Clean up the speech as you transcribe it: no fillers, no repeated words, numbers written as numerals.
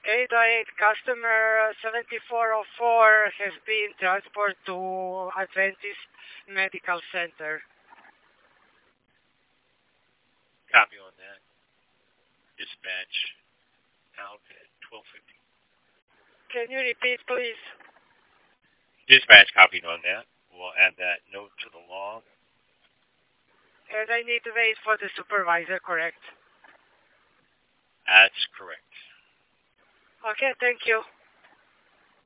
808 customer 7404 has been transported to Adventist Medical Center. Copy on that. Dispatch out at 12:50. Can you repeat, please? Dispatch copied on that. We'll add that note to the log. And I need to wait for the supervisor, correct? That's correct. Okay, thank you.